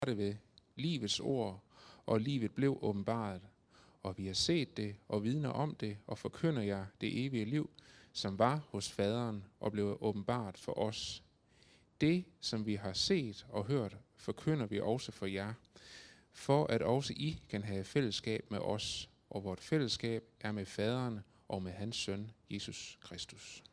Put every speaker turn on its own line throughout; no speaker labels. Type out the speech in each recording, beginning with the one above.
det ved livets ord, og livet blev åbenbaret. Og vi har set det, og vidner om det, og forkynder jer det evige liv, som var hos faderen, og blev åbenbaret for os. Det, som vi har set og hørt, forkynder vi også for jer, for at også I kan have fællesskab med os, og vort fællesskab er med faderen og med hans søn, Jesus Kristus.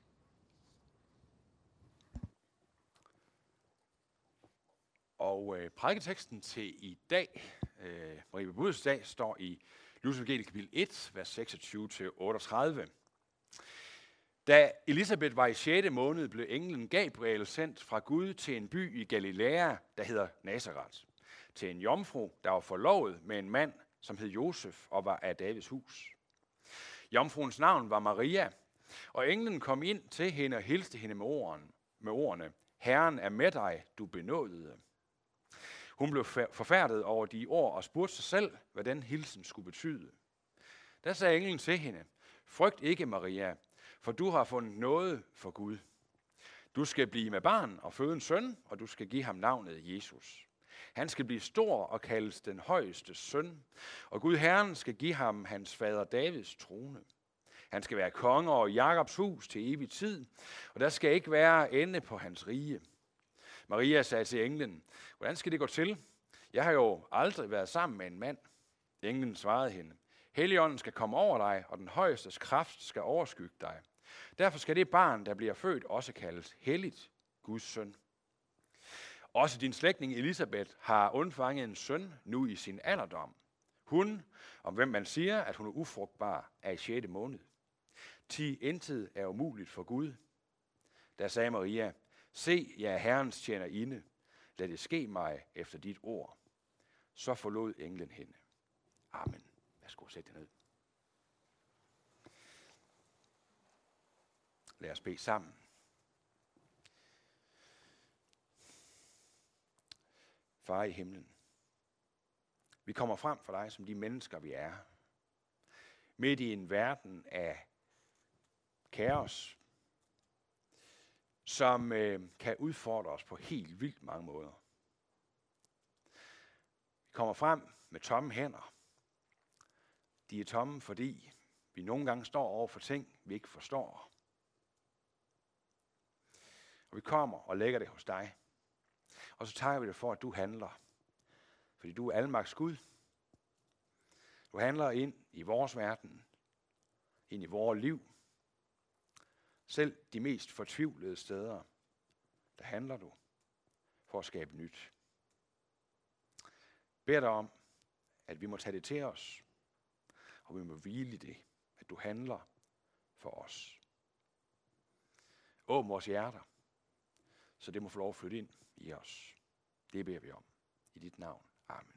Og prædiketeksten til i dag, Marie Buds dag, står i Lukas evangeliet kapitel 1, vers 26-38. Da Elisabeth var i 6. måned, blev englen Gabriel sendt fra Gud til en by i Galilea, der hedder Nazareth, til en jomfru, der var forlovet med en mand, som hed Josef og var af Davids hus. Jomfruens navn var Maria, og englen kom ind til hende og hilste hende med ordene, Herren er med dig, du benådede. Hun blev forfærdet over de ord og spurgte sig selv, hvad den hilsen skulle betyde. Der sagde englen til hende, frygt ikke, Maria, for du har fundet noget for Gud. Du skal blive med barn og føde en søn, og du skal give ham navnet Jesus. Han skal blive stor og kaldes den højeste søn, og Gud Herren skal give ham hans fader Davids trone. Han skal være konge over Jakobs hus til evig tid, og der skal ikke være ende på hans rige. Maria sagde til englen, hvordan skal det gå til? Jeg har jo aldrig været sammen med en mand. Englen svarede hende, Helligånden skal komme over dig, og den højestes kraft skal overskygge dig. Derfor skal det barn, der bliver født, også kaldes helligt, Guds søn. Også din slægtning Elisabeth har undfanget en søn nu i sin alderdom. Hun, om hvem man siger, at hun er ufrugtbar, er i 6. måned. Intet er umuligt for Gud. Der sagde Maria, se, jeg er Herrens tjenerinde. Lad det ske mig efter dit ord. Så forlod englen hende. Amen. Værsgo, sæt dig ned. Lad os bede sammen. Far i himlen, vi kommer frem for dig som de mennesker, vi er. Midt i en verden af kaos, som kan udfordre os på helt vildt mange måder. Vi kommer frem med tomme hænder. De er tomme, fordi vi nogle gange står over for ting, vi ikke forstår. Og vi kommer og lægger det hos dig. Og så takker vi dig for, at du handler. Fordi du er almagts Gud. Du handler ind i vores verden, ind i vores liv. Selv de mest fortvivlede steder, der handler du for at skabe nyt. Bed dig om, at vi må tage det til os, og vi må hvile i det, at du handler for os. Åbn vores hjerter, så det må få lov at flytte ind i os. Det beder vi om. I dit navn. Amen.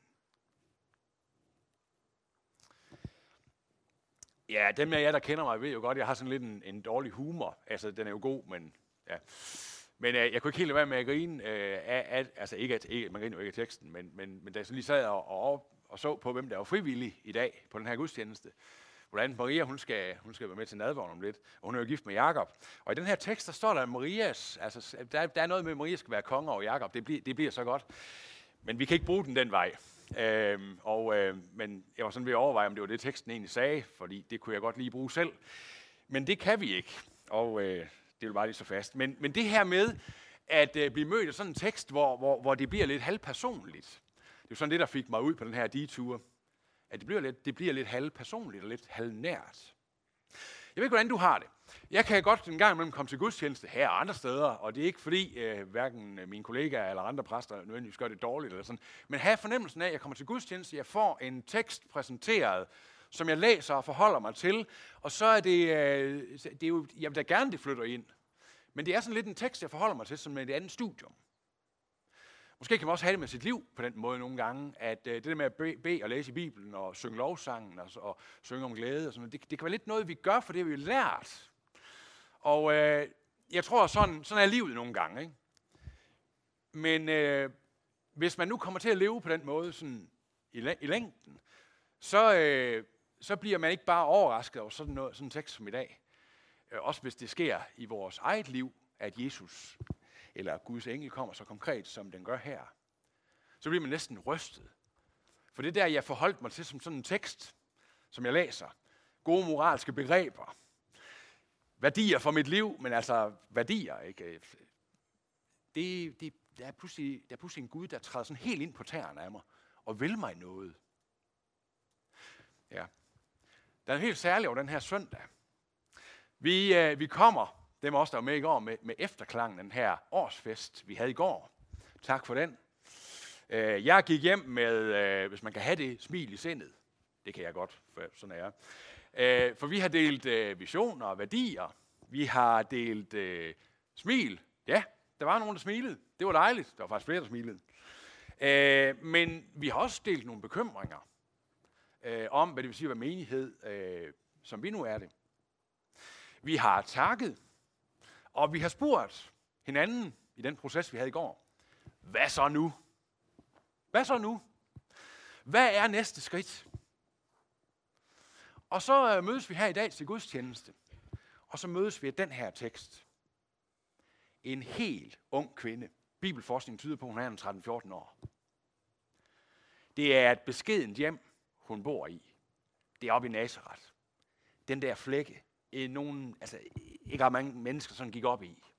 Ja, dem af jer, der kender mig, ved jo godt, at jeg har sådan lidt en dårlig humor. Altså, den er jo god, men ja. Men jeg kunne ikke helt lade være med at grine altså ikke, man griner jo ikke af teksten, men da jeg så lige sad og så på, hvem der var frivillig i dag på den her gudstjeneste, hvordan Maria, hun skal være med til nadveren om lidt, og hun er jo gift med Jakob. Og i den her tekst, der står der Marias, altså der er noget med, at Maria skal være konge over Jakob. Det bliver så godt. Men vi kan ikke bruge den vej. Men jeg var sådan ved at overveje, om det var det, teksten egentlig sagde, fordi det kunne jeg godt lige bruge selv. Men det kan vi ikke, og det vil bare lige så fast. Men det her med at blive mødt af sådan en tekst, hvor det bliver lidt halvpersonligt, det er jo sådan det, der fik mig ud på den her detur, at det bliver lidt halvpersonligt og lidt halvnært. Jeg ved ikke, hvordan du har det. Jeg kan godt en gang imellem komme til gudstjeneste her og andre steder, og det er ikke fordi, hverken mine kollegaer eller andre præster nødvendigvis gør det dårligt eller sådan, men have fornemmelsen af, at jeg kommer til gudstjeneste, jeg får en tekst præsenteret, som jeg læser og forholder mig til, og så er det er jo, jeg vil da gerne, det flytter ind. Men det er sådan lidt en tekst, jeg forholder mig til, som et andet studium. Måske kan man også have det med sit liv på den måde nogle gange, at det der med at bede og læse i Bibelen og synge lovsangen og synge om glæde og sådan noget, det kan være lidt noget, vi gør, for det har vi lært. Og jeg tror, sådan er livet nogle gange. Ikke? Men hvis man nu kommer til at leve på den måde sådan i længden, så bliver man ikke bare overrasket over sådan en tekst som i dag. Også hvis det sker i vores eget liv, at Jesus eller Guds engel kommer så konkret, som den gør her. så bliver man næsten rystet. For det der, jeg forholdt mig til som sådan en tekst, som jeg læser. Gode moralske begreber. Værdier for mit liv, men altså værdier, ikke? Der er pludselig en Gud, der træder sådan helt ind på tæerne af mig, og vil mig noget. Ja. Der er helt særligt over den her søndag. Vi kommer, dem også der var med i går, med efterklangen den her årsfest, vi havde i går. Tak for den. Jeg gik hjem med, hvis man kan have det, smil i sindet. Det kan jeg godt, for sådan er jeg. For vi har delt visioner og værdier. Vi har delt smil. Ja, der var nogen, der smilede. Det var dejligt. Der var faktisk flere, der smilede. Men vi har også delt nogle bekymringer om, hvad det vil sige at være menighed, som vi nu er det. Vi har takket, og vi har spurgt hinanden i den proces, vi havde i går. Hvad så nu? Hvad så nu? Hvad er næste skridt? Og så mødes vi her i dag til gudstjeneste, og så mødes vi af den her tekst. En helt ung kvinde. Bibelforskning tyder på, at hun er 13-14 år. Det er et beskedent hjem, hun bor i. Det er oppe i Nazareth. Den der flække, ikke ret mange mennesker sådan gik op i.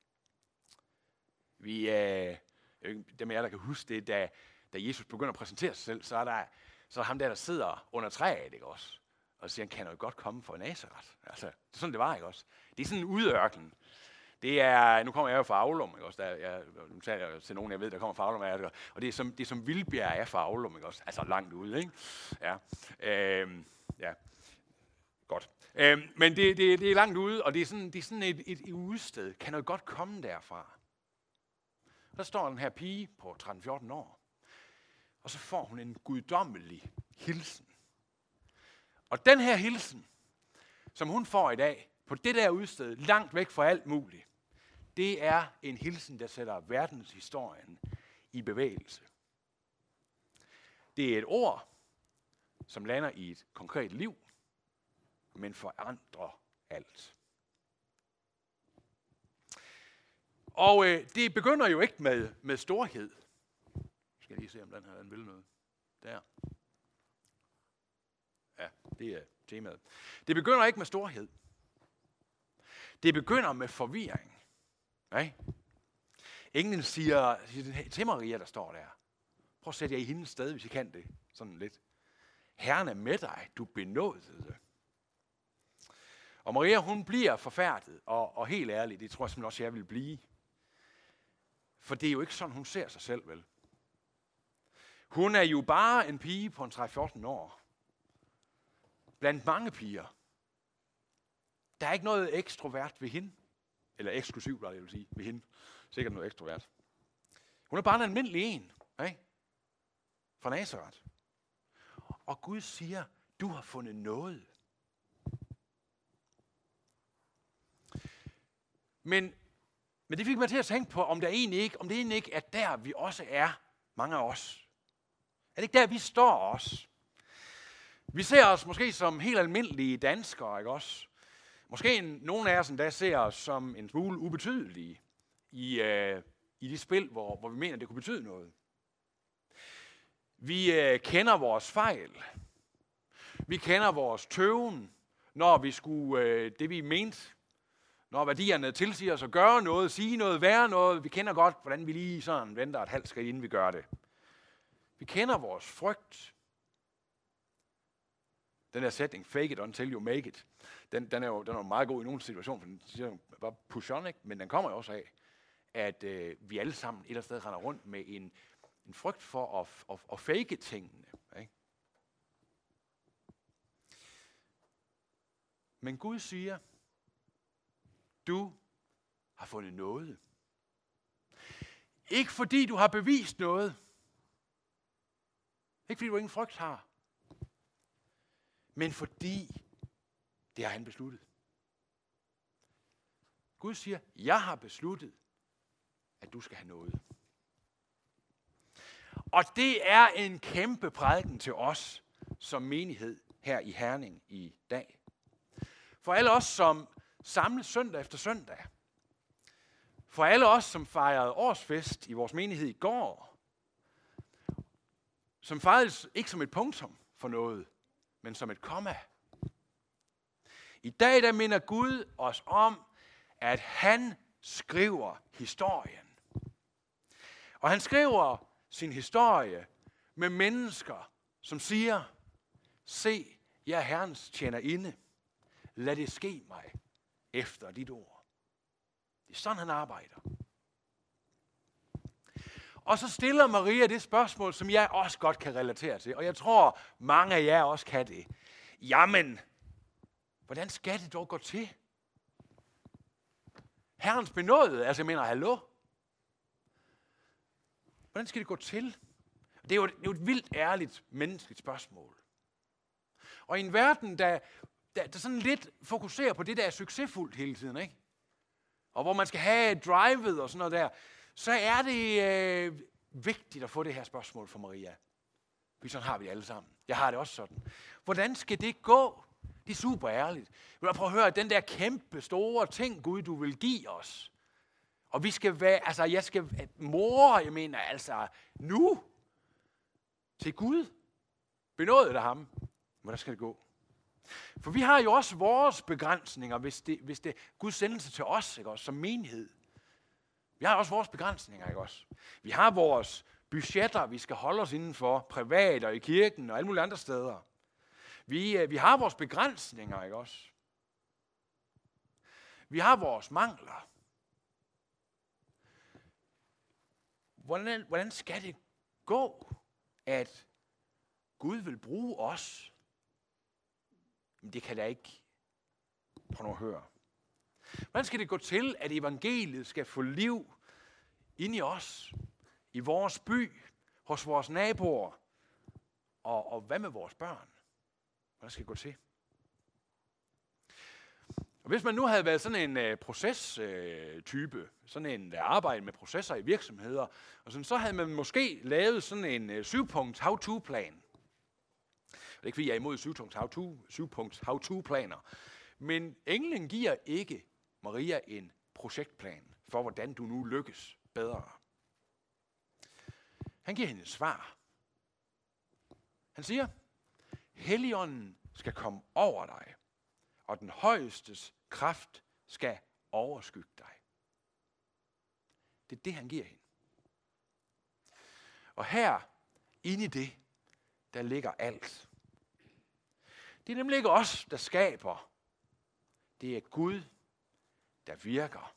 Dem af jer, der kan huske det, da Jesus begynder at præsentere sig selv, så er der ham der sidder under træet, ikke også? Og så siger han, kan jo godt komme fra Nazareth. Altså, det er sådan, det var, ikke også? Det er sådan en udørken. Nu kommer jeg jo fra Aulum, ikke også? Nu taler jeg til nogen, jeg ved, der kommer fra Aulum, og det er som Vildbjerg er fra Aulum, ikke også? Altså langt ude, ikke? Ja. Ja. Godt. Men det er langt ude, og det er sådan et udsted. Kan jo godt komme derfra. Der står den her pige på 13-14 år, og så får hun en guddommelig hilsen. Og den her hilsen, som hun får i dag, på det der udsted, langt væk fra alt muligt, det er en hilsen, der sætter verdenshistorien i bevægelse. Det er et ord, som lander i et konkret liv, men forandrer alt. Og det begynder jo ikke med storhed. Skal jeg lige se, om den vil noget. Der. Ja, det er temaet. Det begynder ikke med storhed. Det begynder med forvirring. Nej? Englen siger til Maria, der står der. Prøv at sætte jer i hendes sted, hvis I kan det. Sådan lidt. Herren er med dig, du benådede. Og Maria, hun bliver forfærdet, og helt ærligt, det tror jeg simpelthen også, jeg vil blive. For det er jo ikke sådan, hun ser sig selv, vel? Hun er jo bare en pige på en 13-14 år. Blandt mange piger. Der er ikke noget ekstrovert ved hende. Eller eksklusivt, hvad jeg vil sige, ved hende. Sikkert noget ekstrovert. Hun er bare en almindelig en. Ikke? Fra Nazareth. Og Gud siger, du har fundet noget. Men det fik mig til at tænke på, om det egentlig ikke er der, vi også er, mange af os. Er det ikke der, vi står også? Vi ser os måske som helt almindelige danskere, ikke også? Måske nogle af os endda ser os som en smule ubetydelige i de spil, hvor vi mener, det kunne betyde noget. Vi kender vores fejl. Vi kender vores tøven, når vi skulle det, vi mente. Når værdierne tilsiger os at gøre noget, sige noget, være noget. Vi kender godt, hvordan vi lige sådan venter et halvt skridt, inden vi gør det. Vi kender vores frygt. Den her sætning, fake it until you make it, den er jo meget god i nogle situationer, for den siger jo bare push on, ikke? Men den kommer jo også af, at vi alle sammen et eller andet sted render rundt med en frygt for at fake tingene. Ikke? Men Gud siger, du har fundet noget. Ikke fordi du har bevist noget. Ikke fordi du ingen frygt har. Men fordi det har han besluttet. Gud siger, jeg har besluttet, at du skal have noget. Og det er en kæmpe prædiken til os som menighed her i Herning i dag. For alle os, som samles søndag efter søndag. For alle os, som fejrede årsfest i vores menighed i går. som faktisk ikke som et punktum for noget, men som et komma. I dag der minder Gud os om, at han skriver historien. Og han skriver sin historie med mennesker, som siger, se, jeg er Herrens tjenerinde. Lad det ske mig efter dit ord. Det er sådan, han arbejder. Og så stiller Maria det spørgsmål, som jeg også godt kan relatere til. Og jeg tror, mange af jer også kan det. Jamen, hvordan skal det dog gå til? Herrens benådede, altså jeg mener, hallo? Hvordan skal det gå til? Det er jo et vildt ærligt menneskeligt spørgsmål. Og i en verden, der sådan lidt fokuserer på det, der er succesfuldt hele tiden, ikke? Og hvor man skal have drivet og sådan noget der, så er det vigtigt at få det her spørgsmål fra Maria. For sådan har vi det alle sammen. Jeg har det også sådan. Hvordan skal det gå? Det er super ærligt. Jeg vil prøve at høre, den der kæmpe store ting, Gud, du vil give os. Og vi skal være, altså jeg mener altså nu til Gud. Benådet af ham. Hvordan skal det gå? For vi har jo også vores begrænsninger, hvis det Gud sender sig til os, ikke også, som menighed. Vi har også vores begrænsninger, ikke også? Vi har vores budgetter, vi skal holde os indenfor, privat og i kirken og alle mulige andre steder. Vi har vores begrænsninger, ikke også? Vi har vores mangler. Hvordan skal det gå, at Gud vil bruge os? Men det kan da ikke. Prøv nu at høre. Hvordan skal det gå til, at evangeliet skal få liv ind i os, i vores by, hos vores naboer, og hvad med vores børn? Hvordan skal det gå til? Og hvis man nu havde været sådan en procestype, sådan en, der arbejder med processer i virksomheder, og sådan, så havde man måske lavet sådan en 7-punkts how-to-plan. Det er ikke fordi, jeg er imod 7-punkts how-to-planer, men englen giver ikke Maria en projektplan for, hvordan du nu lykkes bedre. Han giver hende et svar. Han siger, Helligånden skal komme over dig, og den højestes kraft skal overskygge dig. Det er det, han giver hende. Og her, inde i det, der ligger alt. Det er nemlig ikke os, der skaber. Det er Gud, der virker.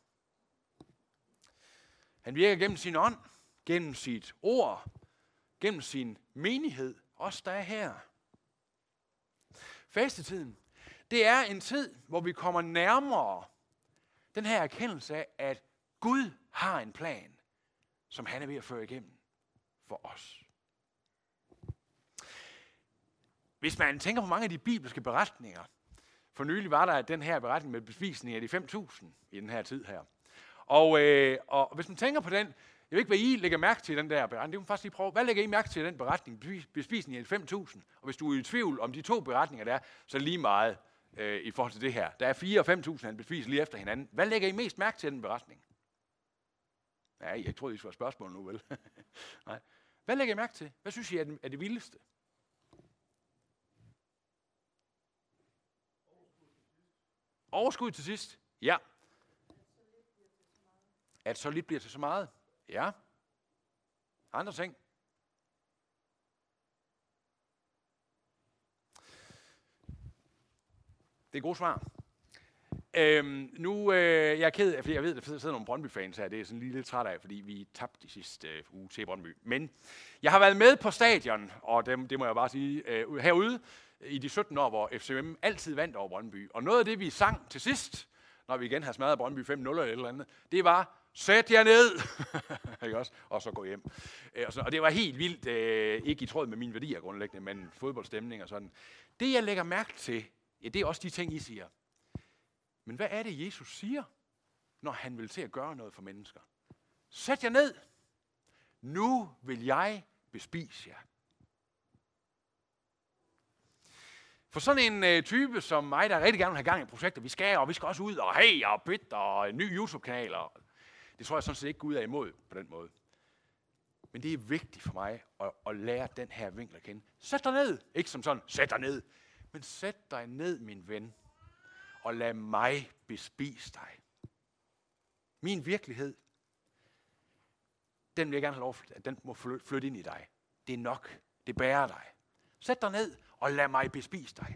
Han virker gennem sin ånd, gennem sit ord, gennem sin menighed, os der er her. Fastetiden, det er en tid, hvor vi kommer nærmere den her erkendelse af, at Gud har en plan, som han er ved at føre igennem for os. Hvis man tænker på mange af de bibelske beretninger, for nylig var der den her beretning med bespisning af de 5.000 i den her tid her. Og hvis man tænker på den, jeg ved ikke, hvad I lægger mærke til i den der beretning. Det kan man faktisk lige prøve. Hvad lægger I mærke til i den beretning, bespisning af de 5.000? Og hvis du er i tvivl om de to beretninger der, så er det lige meget i forhold til det her. Der er 4.000 og 5.000, han bespiser lige efter hinanden. Hvad lægger I mest mærke til i den beretning? Ja, jeg troede, I skulle have spørgsmål nu, vel? Nej. Hvad lægger I mærke til? Hvad synes I er det vildeste? Overskud til sidst. Ja. At så lidt bliver til så meget. Ja. Andre ting. Det er gode svar. Jeg er ked af, fordi jeg ved, at der sidder nogle Brøndby-fans her. Det er jeg sådan lige lidt træt af, fordi vi tabte de sidste uge til Brøndby. Men jeg har været med på stadion, og det må jeg bare sige, herude i de 17 år, hvor FCM altid vandt over Brøndby. Og noget af det, vi sang til sidst, når vi igen har smadret Brøndby 5-0 eller et eller andet, det var, sæt jer ned, ikke også? Og så gå hjem. Og det var helt vildt, ikke i tråd med mine værdier grundlæggende, men fodboldstemning og sådan. Det, jeg lægger mærke til, ja, det er også de ting, I siger. Men hvad er det, Jesus siger, når han vil til at gøre noget for mennesker? Sæt jer ned. Nu vil jeg bespise jer. For sådan en type som mig, der rigtig gerne vil have gang i projekter, vi skal også ud og hey og bit og en ny YouTube-kanal. Det tror jeg sådan set ikke Gud er imod på den måde. Men det er vigtigt for mig at lære den her vinkel at kende. Sæt dig ned. Ikke som sådan, sæt dig ned. Men sæt dig ned, min ven, og lad mig bespise dig. Min virkelighed, den vil jeg gerne have lov, at den må flytte ind i dig. Det er nok. Det bærer dig. Sæt dig ned, og lad mig bespise dig.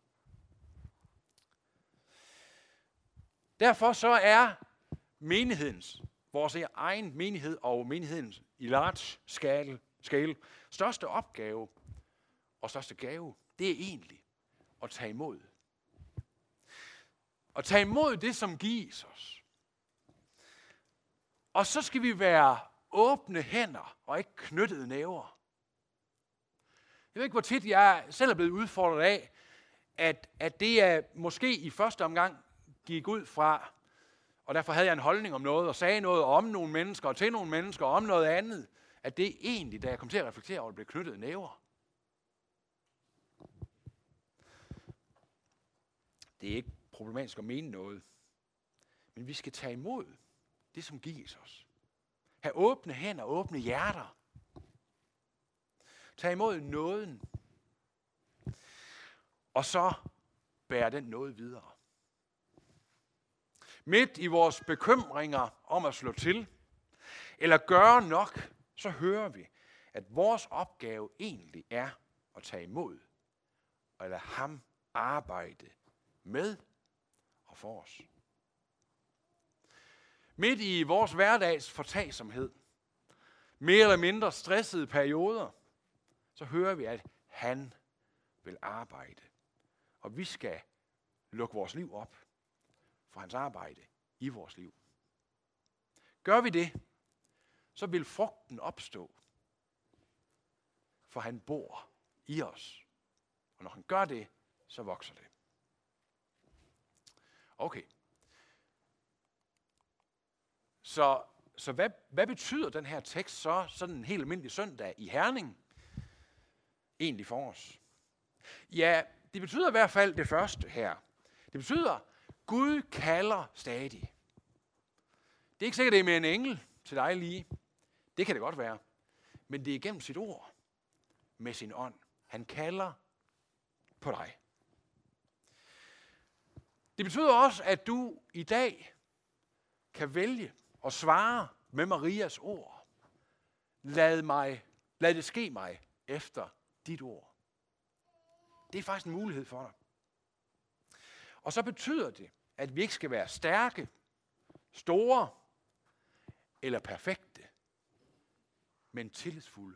Derfor så er menighedens, vores egen menighed og menighedens i large scale, største opgave og største gave, det er egentlig at tage imod. At tage imod det, som gives os. Og så skal vi være åbne hænder og ikke knyttede næver. Jeg ved ikke, hvor tit jeg selv er blevet udfordret af, at det er måske i første omgang gik ud fra, og derfor havde jeg en holdning om noget, og sagde noget om nogle mennesker, og til nogle mennesker, og om noget andet, at det egentlig, da jeg kom til at reflektere over, det blev knyttet næver. Det er ikke problematisk at mene noget, men vi skal tage imod det, som gives os. Have åbne hænder, åbne hjerter. Tag imod nåden, og så bære den nåde videre. Midt i vores bekymringer om at slå til, eller gøre nok, så hører vi, at vores opgave egentlig er at tage imod, og lade ham arbejde med og for os. Midt i vores hverdags fortagsomhed, mere eller mindre stressede perioder, så hører vi, at han vil arbejde. Og vi skal lukke vores liv op for hans arbejde i vores liv. Gør vi det, så vil frugten opstå, for han bor i os. Og når han gør det, så vokser det. Okay. Så hvad betyder den her tekst så sådan en helt almindelig søndag i Herning egentlig for os? Ja, det betyder i hvert fald det første her. Det betyder, Gud kalder stadig. Det er ikke sikkert, det er med en engel til dig lige. Det kan det godt være. Men det er gennem sit ord, med sin ånd. Han kalder på dig. Det betyder også, at du i dag kan vælge at svare med Marias ord. Lad det ske mig efter dit ord. Det er faktisk en mulighed for dig. Og så betyder det, at vi ikke skal være stærke, store eller perfekte, men tillidsfulde.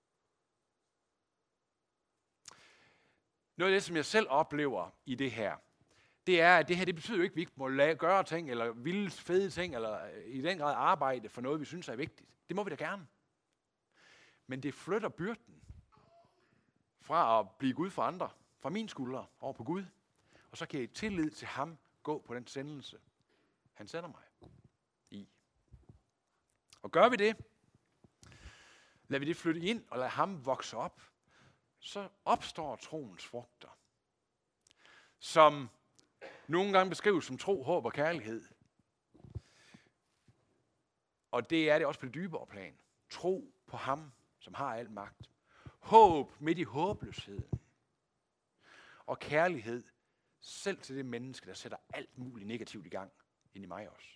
Noget af det, som jeg selv oplever i det her, det er, at det her, det betyder jo ikke, at vi ikke må gøre ting, eller vilde, fede ting, eller i den grad arbejde for noget, vi synes er vigtigt. Det må vi da gerne. Men det flytter byrden fra at blive Gud for andre, fra min skulder over på Gud, og så kan jeg i tillid til ham gå på den sendelse, han sender mig i. Og gør vi det, lader vi det flytte ind, og lader ham vokse op, så opstår troens frugter, som nogle gange beskrives som tro, håb og kærlighed. Og det er det også på det dybere plan. Tro på ham, som har al magt. Håb midt i håbløsheden. Og kærlighed selv til det menneske, der sætter alt muligt negativt i gang ind i mig også.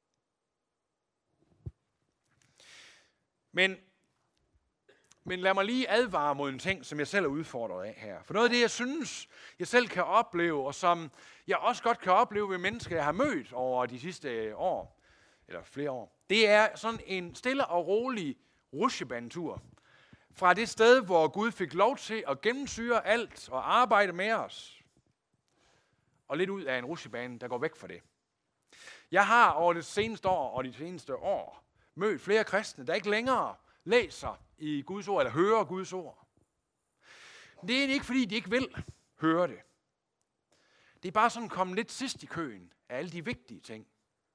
Men lad mig lige advare mod en ting, som jeg selv er udfordret af her. For noget af det, jeg synes, jeg selv kan opleve, og som jeg også godt kan opleve ved mennesker, jeg har mødt over de sidste år, eller flere år, det er sådan en stille og rolig rutsjebanetur. Fra det sted, hvor Gud fik lov til at gennemsyre alt og arbejde med os. Og lidt ud af en rutsjebane, der går væk fra det. Jeg har over det seneste år og de seneste år mødt flere kristne, der ikke længere læser i Guds ord, eller hører Guds ord. Det er ikke, fordi de ikke vil høre det. Det er bare sådan kommet lidt sidst i køen af alle de vigtige ting.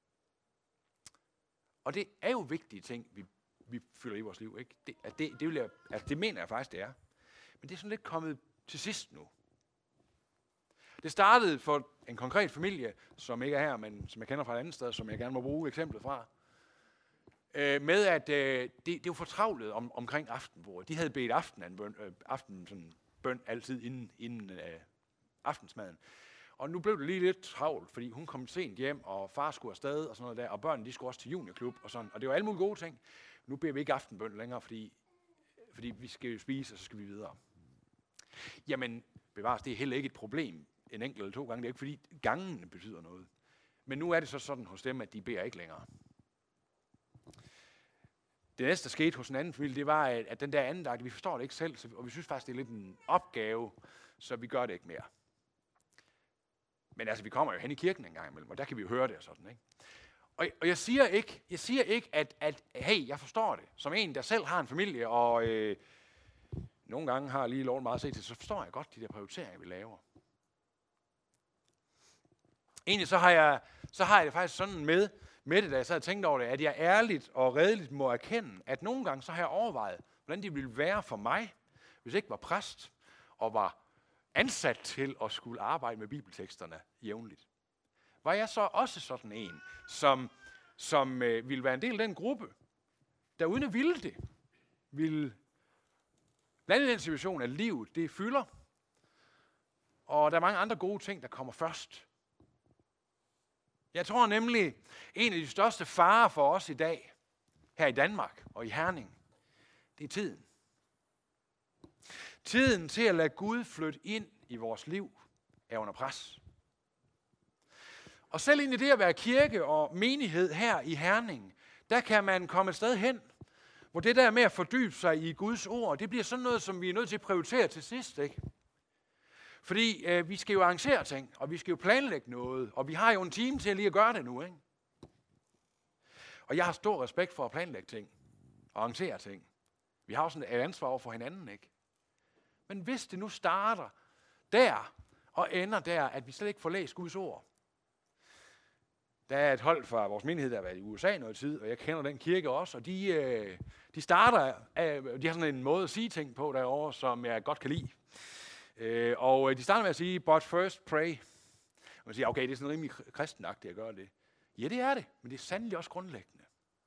Og det er jo vigtige ting, vi fylder i vores liv. Ikke? Det mener jeg faktisk, det er. Men det er sådan lidt kommet til sidst nu. Det startede for en konkret familie, som ikke er her, men som jeg kender fra et andet sted, som jeg gerne må bruge eksemplet fra. med at det var fortravlet omkring aftenbordet. De havde bedt bøn altid inden aftensmaden. Og nu blev det lige lidt travlt, fordi hun kom sent hjem, og far skulle afsted og sådan noget der, og børnene de skulle også til juniorklub og sådan. Og det var alle mulige gode ting. Nu beder vi ikke aftenbøn længere, fordi vi skal jo spise, og så skal vi videre. Jamen, bevares, det er heller ikke et problem en enkelt eller 2 gange. Det er ikke fordi gangene betyder noget. Men nu er det så sådan hos dem, at de beder ikke længere. Det næste, der skete hos en anden familie, det var, at den der andagt, vi forstår det ikke selv, og vi synes faktisk, det er lidt en opgave, så vi gør det ikke mere. Men altså, vi kommer jo hen i kirken en gang imellem, og der kan vi jo høre det og sådan, ikke? Og jeg siger ikke, at hey, jeg forstår det. Som en, der selv har en familie, og nogle gange har lige loven meget at se til, så forstår jeg godt de der prioriteringer, vi laver. Egentlig så har jeg det faktisk sådan med det, da jeg sad og tænkte over det, at jeg ærligt og redeligt må erkende, at nogle gange så har jeg overvejet, hvordan det ville være for mig, hvis jeg ikke var præst og var ansat til at skulle arbejde med bibelteksterne jævnligt. Var jeg så også sådan en, som ville være en del af den gruppe, der uden at ville det, ville lande i den situation, at livet det fylder, og der er mange andre gode ting, der kommer først. Jeg tror nemlig, en af de største farer for os i dag, her i Danmark og i Herning, det er tiden. Tiden til at lade Gud flytte ind i vores liv er under pres. Og selv ind i det at være kirke og menighed her i Herning, der kan man komme et sted hen, hvor det der med at fordybe sig i Guds ord, det bliver sådan noget, som vi er nødt til at prioritere til sidst, ikke? Fordi vi skal jo arrangere ting, og vi skal jo planlægge noget, og vi har jo en time til lige at gøre det nu, ikke? Og jeg har stor respekt for at planlægge ting og arrangere ting. Vi har også et ansvar over for hinanden, ikke? Men hvis det nu starter der og ender der, at vi slet ikke får læst Guds ord. Der er et hold fra vores menighed, der har været i USA noget tid, og jeg kender den kirke også, og de starter, de har sådan en måde at sige ting på derovre, som jeg godt kan lide. Og de starter med at sige, but first pray. Og man siger, okay, det er sådan rimelig kristenagtigt at gøre det. Ja, det er det, men det er sandelig også grundlæggende.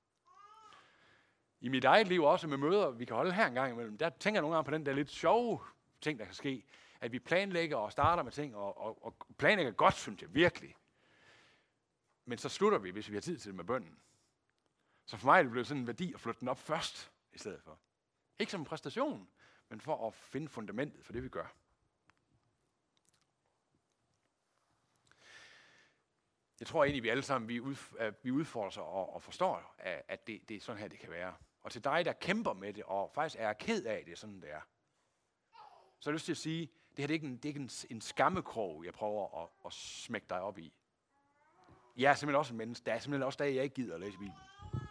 I mit eget liv også med møder, vi kan holde her en gang imellem, der tænker jeg nogle gange på den der lidt sjove ting, der kan ske. At vi planlægger og starter med ting, og planlægger godt, synes jeg virkelig. Men så slutter vi, hvis vi har tid til det med bønnen. Så for mig er det blevet sådan en værdi at flytte den op først, i stedet for. Ikke som en præstation, men for at finde fundamentet for det, vi gør. Jeg tror egentlig, vi alle sammen vi udfordrer sig og forstår, at det er sådan her, det kan være. Og til dig, der kæmper med det, og faktisk er ked af det, sådan det er, så har jeg lyst til at sige, det er ikke en skammekrog, jeg prøver at smække dig op i. Jeg er simpelthen også en menneske. Der er simpelthen også dage, jeg ikke gider at læse Bibelen.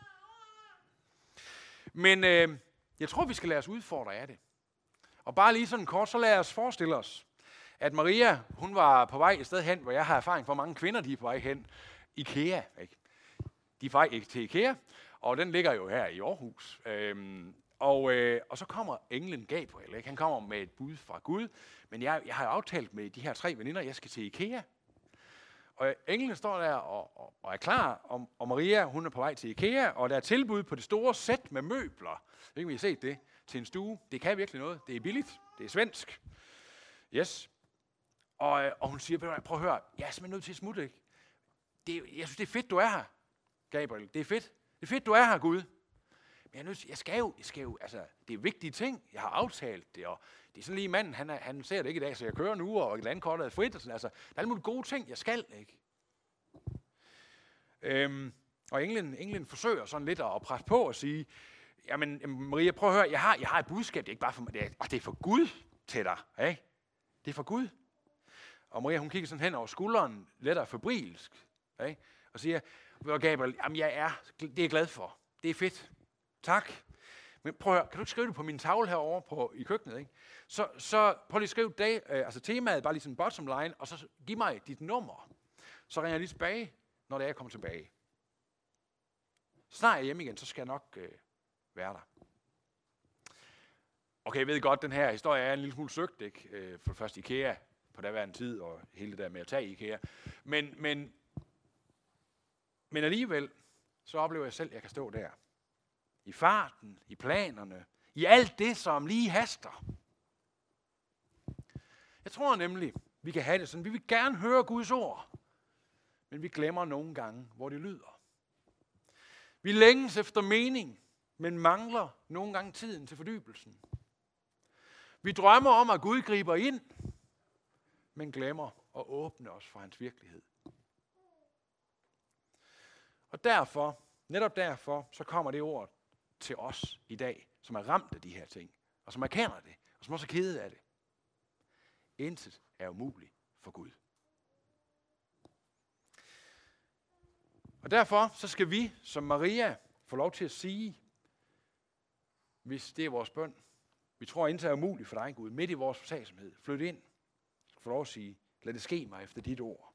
Men jeg tror, vi skal lade os udfordre af det. Og bare lige sådan kort, så lad os forestille os, at Maria, hun var på vej et sted hen, hvor jeg har erfaring for mange kvinder, de er på vej hen. IKEA, ikke? De er på vej til IKEA, og den ligger jo her i Aarhus. Og så kommer englen Gabriel, ikke? Han kommer med et bud fra Gud, men jeg har jo aftalt med de her 3 veninder, jeg skal til IKEA. Og englen står der og er klar, og Maria, hun er på vej til IKEA, og der er tilbud på det store sæt med møbler. Ikke, vi har set det til en stue. Det kan virkelig noget. Det er billigt. Det er svensk. Yes. Og hun siger, prøv at høre, jeg er simpelthen nødt til at smutte, ikke? Jeg synes, det er fedt, du er her, Gabriel. Det er fedt. Det er fedt, du er her, Gud. Men jeg skal jo, altså, det er vigtige ting. Jeg har aftalt det, og det er sådan lige manden, han ser det ikke i dag, så jeg kører nu, og landkortet er frit, og sådan, altså, der er alle mulige gode ting, jeg skal, ikke? Og englen forsøger sådan lidt at presse på og sige, jamen, Maria, prøv at høre, jeg har et budskab, det er ikke bare for mig, det er for Gud til dig, ikke? Det er for Gud. Og Maria, hun kigger sådan hen over skulderen, let og febrilsk, ikke? Og siger, Gabriel, jamen, det er jeg glad for. Det er fedt. Tak. Men prøv at høre, kan du ikke skrive det på min tavle herovre i køkkenet, ikke? Så prøv lige at skrive temaet, bare lige sådan bottom line, og så giv mig dit nummer. Så ringer jeg lige tilbage, når det er, jeg kommer tilbage. Snart er jeg hjemme igen, så skal jeg nok være der. Okay, jeg ved godt, den her historie er en lille smule søgt, ikke? For først IKEA på daværende tid, og hele det der med at tage IKEA. Men alligevel, så oplever jeg selv, at jeg kan stå der i farten, i planerne, i alt det, som lige haster. Jeg tror nemlig, vi kan have det sådan. Vi vil gerne høre Guds ord, men vi glemmer nogle gange, hvor det lyder. Vi længes efter mening, men mangler nogle gange tiden til fordybelsen. Vi drømmer om, at Gud griber ind, men glemmer at åbne os for hans virkelighed. Og derfor, netop derfor, så kommer det ord til os i dag, som er ramt af de her ting, og som erkender det, og som også er kede af det. Intet er umuligt for Gud. Og derfor så skal vi, som Maria, få lov til at sige, hvis det er vores bøn, vi tror intet er umuligt for dig, Gud, midt i vores fortagsomhed, flyt ind, få lov at sige, lad det ske mig efter dit ord.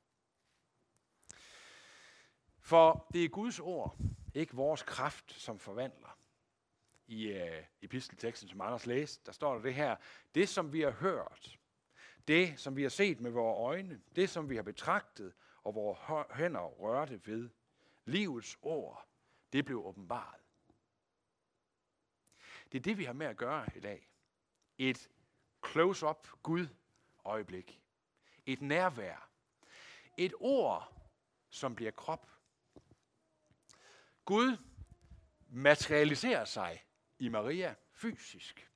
For det er Guds ord, ikke vores kraft, som forvandler. I epistelteksten, som Anders læste, der står der det her, det som vi har hørt, det som vi har set med vores øjne, det som vi har betragtet, og vores hænder rørte ved, livets ord, det blev åbenbaret. Det er det, vi har med at gøre i dag. Et close-up Gud-øjeblik. Et nærvær. Et ord, som bliver krop. Gud materialiserer sig i Maria fysisk.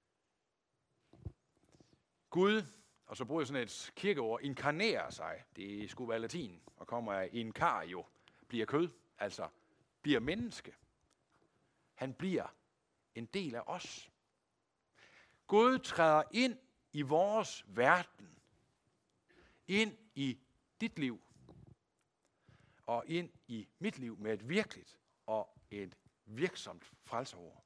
Gud, og så bruger jeg sådan et kirkeord, inkarnerer sig. Det skulle være latin, og kommer af incario, bliver kød, altså bliver menneske. Han bliver en del af os. Gud træder ind i vores verden, ind i dit liv, og ind i mit liv med et virkeligt og et virksomt frelserord.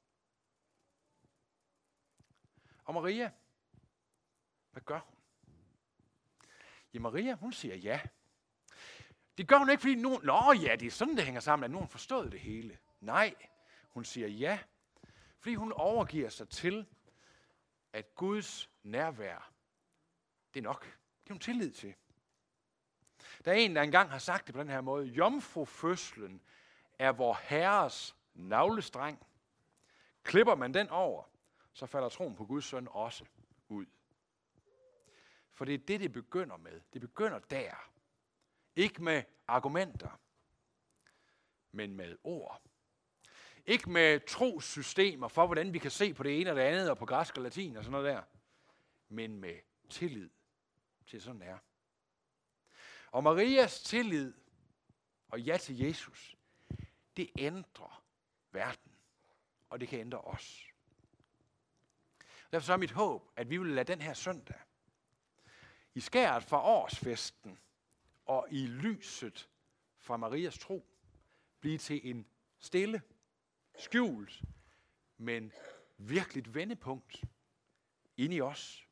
Og Maria, hvad gør hun? Ja, Maria, hun siger ja. Det gør hun ikke, fordi nogen, det er sådan, det hænger sammen, at nogen forstod det hele. Nej, hun siger ja, fordi hun overgiver sig til, at Guds nærvær, det er nok. Det er hun tillid til. Der er en, der engang har sagt det på den her måde. Jomfrufødslen er vor Herres navlestreng. Klipper man den over, så falder troen på Guds søn også ud. For det er det begynder med. Det begynder der. Ikke med argumenter, men med ord. Ikke med trossystemer for, hvordan vi kan se på det ene og det andet, og på græsk og latin og sådan noget der. Men med tillid til sådan det er. Og Marias tillid og ja til Jesus, det ændrer verden. Og det kan ændre os. Derfor så er mit håb, at vi vil lade den her søndag, i skæret fra årsfesten og i lyset fra Marias tro, blive til en stille, skjult, men virkeligt vendepunkt inde i os.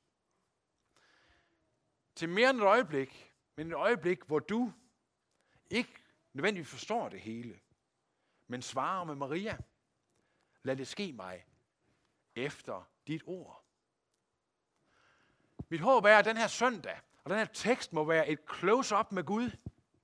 Til mere end et øjeblik, men et øjeblik, hvor du ikke nødvendigvis forstår det hele, men svarer med Maria. Lad det ske mig efter dit ord. Mit håb er, at den her søndag, og den her tekst må være et close-up med Gud.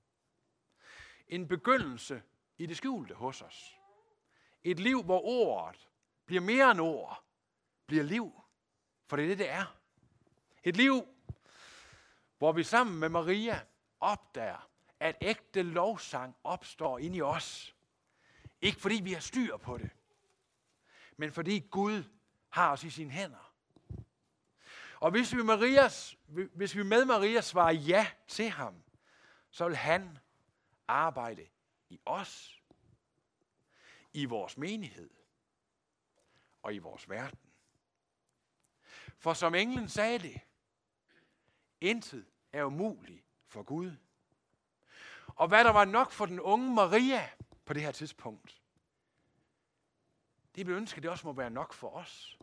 En begyndelse i det skjulte hos os. Et liv, hvor ordet bliver mere end ord, bliver liv. For det er det, det er. Et liv, hvor vi sammen med Maria opdager, at ægte lovsang opstår inde i os. Ikke fordi vi har styr på det, men fordi Gud har os i sine hænder. Og hvis vi med Maria svarer ja til ham, så vil han arbejde i os, i vores menighed og i vores verden. For som englen sagde det, intet er umuligt for Gud. Og hvad der var nok for den unge Maria på det her tidspunkt, det vil ønske, det også må være nok for os.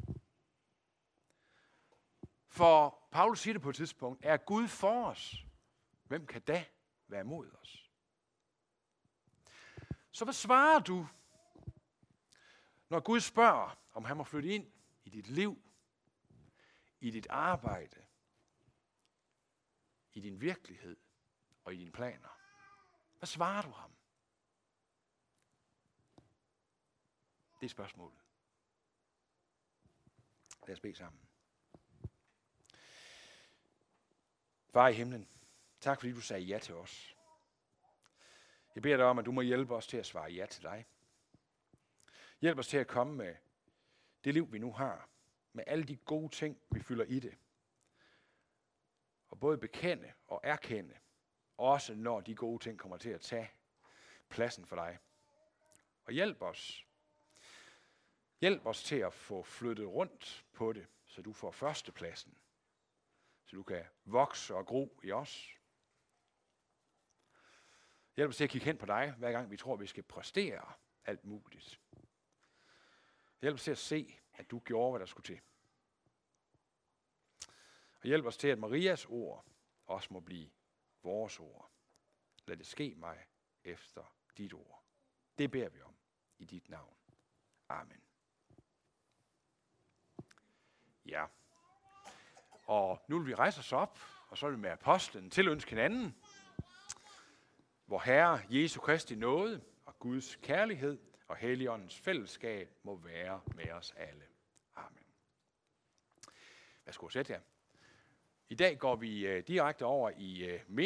For Paulus siger det på et tidspunkt, er Gud for os, hvem kan da være imod os? Så hvad svarer du, når Gud spørger, om han må flytte ind i dit liv, i dit arbejde, i din virkelighed og i dine planer? Hvad svarer du ham? Det er spørgsmålet. Lad os bede sammen. Far i himlen, tak fordi du sagde ja til os. Jeg beder dig om, at du må hjælpe os til at svare ja til dig. Hjælp os til at komme med det liv, vi nu har, med alle de gode ting, vi fylder i det. Og både bekende og erkende, også når de gode ting kommer til at tage pladsen for dig. Og hjælp os. Hjælp os til at få flyttet rundt på det, så du får førstepladsen. Så du kan vokse og gro i os. Hjælp os til at kigge hen på dig, hver gang vi tror, vi skal præstere alt muligt. Hjælp os til at se, at du gjorde, hvad der skulle til. Og hjælp os til, at Marias ord også må blive vores ord. Lad det ske mig efter dit ord. Det beder vi om i dit navn. Amen. Ja. Og nu vil vi rejse os op, og så vil vi med apostlen tilønske hinanden, hvor Herre Jesu Kristi nåde og Guds kærlighed og Helligåndens fællesskab må være med os alle. Amen. Værsgo, sæt jer. I dag går vi direkte over i